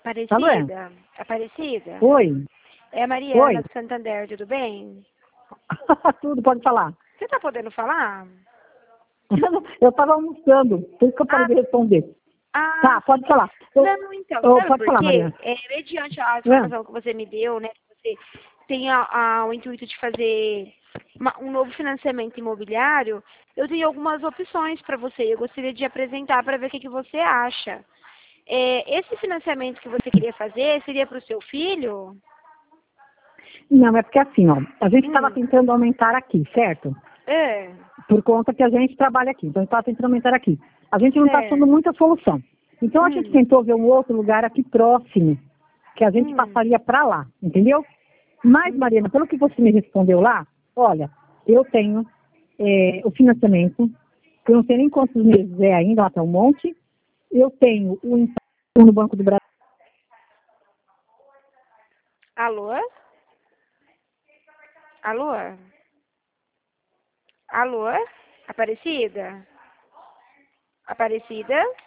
Alô? Aparecida? Aparecida? Oi. É a Mariana Oi. do Santander, tudo bem? Tudo, pode falar. Você tá podendo falar? Eu estava almoçando, por isso que eu parei Ah, de responder. Tá, pode falar. não, então, sabe Pode por falar, quê? Mariana. Mediante a É. informação que você me deu, né, que você tem o intuito de fazer um novo financiamento imobiliário, eu tenho algumas opções para você. Eu gostaria de apresentar para ver o que, que você acha. Esse financiamento que você queria fazer seria para o seu filho? Não, é porque assim, ó, a gente estava Hum, tentando aumentar aqui, certo? é, Por conta que a gente trabalha aqui, então a gente estava tentando aumentar aqui. A gente não está achando certo. muita solução. Então a gente tentou ver um outro lugar aqui próximo, que a gente Hum, passaria para lá, entendeu? Mas, hum. Mariana, pelo que você me respondeu lá, olha, eu tenho o financiamento, que eu não sei nem quantos meses é ainda, lá está um monte. Eu tenho o empréstimo no Banco do Brasil. Alô? Alô? Alô? Aparecida? Aparecida?